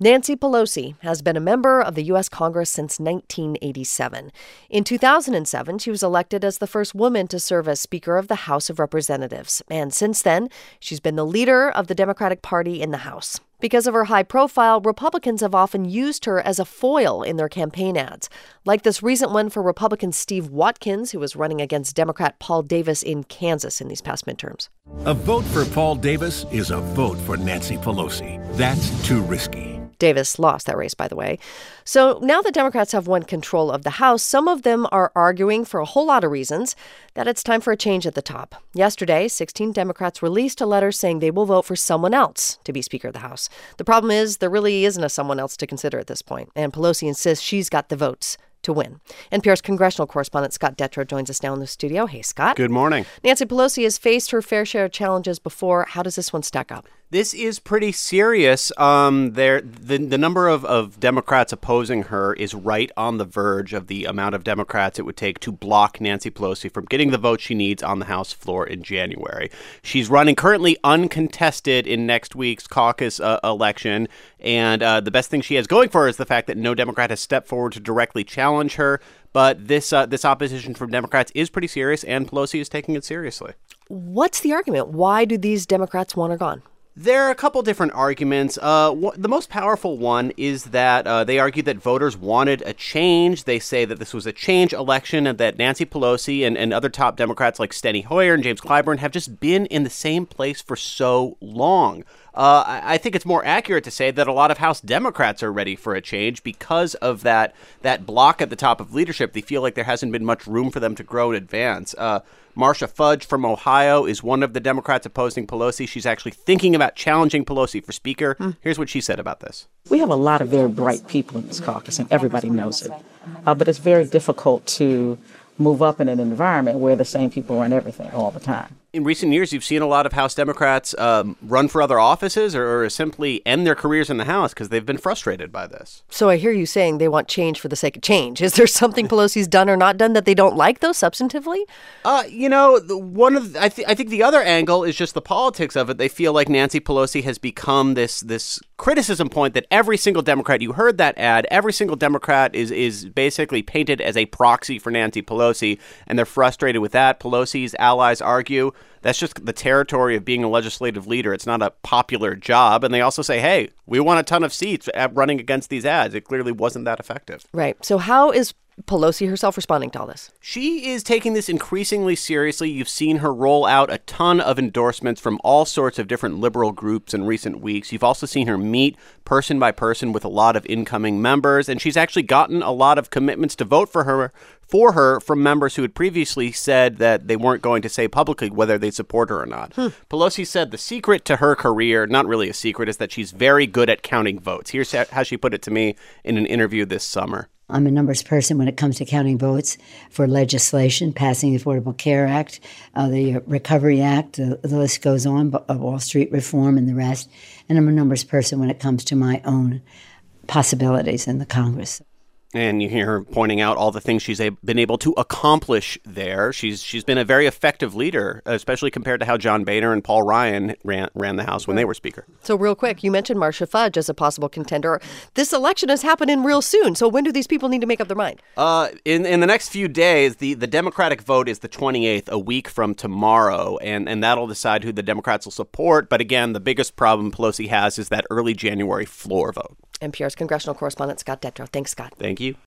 Nancy Pelosi has been a member of the U.S. Congress since 1987. In 2007, she was elected as the first woman to serve as Speaker of the House of Representatives. And since then, she's been the leader of the Democratic Party in the House. Because of her high profile, Republicans have often used her as a foil in their campaign ads, like this recent one for Republican Steve Watkins, who was running against Democrat Paul Davis in Kansas in these past midterms. A vote for Paul Davis is a vote for Nancy Pelosi. That's too risky. Davis lost that race, by the way. So now the Democrats have won control of the House. Some of them are arguing for a whole lot of reasons that it's time for a change at the top. Yesterday, 16 Democrats released a letter saying they will vote for someone else to be Speaker of the House. The problem is there really isn't a someone else to consider at this point, and Pelosi insists she's got the votes to win. NPR's congressional correspondent Scott Detrow joins us now in the studio. Hey, Scott. Good morning. Nancy Pelosi has faced her fair share of challenges before. How does this one stack up? This is pretty serious. The number of Democrats opposing her is right on the verge of the amount of Democrats it would take to block Nancy Pelosi from getting the vote she needs on the House floor in January. She's running currently uncontested in next week's caucus election, and the best thing she has going for her is the fact that no Democrat has stepped forward to directly challenge her. But this opposition from Democrats is pretty serious, and Pelosi is taking it seriously. What's the argument? Why do these Democrats want her gone? There are a couple different arguments. The most powerful one is that they argue that voters wanted a change. They say that this was a change election and that Nancy Pelosi and other top Democrats like Steny Hoyer and James Clyburn have just been in the same place for so long. I think it's more accurate to say that a lot of House Democrats are ready for a change because of that block at the top of leadership. They feel like there hasn't been much room for them to grow and advance. Marcia Fudge from Ohio is one of the Democrats opposing Pelosi. She's actually thinking about challenging Pelosi for Speaker. Here's what she said about this. We have a lot of very bright people in this caucus, and everybody knows it. But it's very difficult to move up in an environment where the same people run everything all the time. In recent years, you've seen a lot of House Democrats run for other offices or simply end their careers in the House because they've been frustrated by this. So I hear you saying they want change for the sake of change. Is there something Pelosi's done or not done that they don't like, though, substantively? I think the other angle is just the politics of it. They feel like Nancy Pelosi has become this criticism point that every single Democrat, you heard that ad, every single Democrat is basically painted as a proxy for Nancy Pelosi, and they're frustrated with that. Pelosi's allies argue that's just the territory of being a legislative leader. It's not a popular job. And they also say, hey, we want a ton of seats running against these ads. It clearly wasn't that effective. Right. So how is Pelosi herself responding to all this? She is taking this increasingly seriously. You've seen her roll out a ton of endorsements from all sorts of different liberal groups in recent weeks. You've also seen her meet person by person with a lot of incoming members, and she's actually gotten a lot of commitments to vote for her from members who had previously said that they weren't going to say publicly whether they support her or not. Pelosi said the secret to her career, not really a secret, is that she's very good at counting votes. Here's how she put it to me in an interview this summer. I'm a numbers person when it comes to counting votes for legislation, passing the Affordable Care Act, the Recovery Act, the list goes on, Wall Street reform and the rest. And I'm a numbers person when it comes to my own possibilities in the Congress. And you hear her pointing out all the things she's been able to accomplish there. She's been a very effective leader, especially compared to how John Boehner and Paul Ryan ran the House when they were Speaker. So real quick, you mentioned Marcia Fudge as a possible contender. This election is happening real soon. So when do these people need to make up their mind? In the next few days, the Democratic vote is the 28th, a week from tomorrow, and that'll decide who the Democrats will support. But again, the biggest problem Pelosi has is that early January floor vote. NPR's congressional correspondent Scott Detrow. Thanks, Scott. Thank you.